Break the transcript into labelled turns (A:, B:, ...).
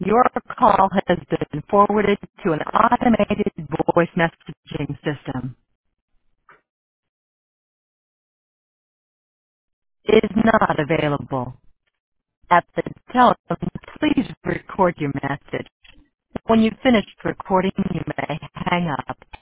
A: Your call has been forwarded to an automated voice messaging system. Is not available. At the tone, please record your message. When you've finished recording, you may hang up.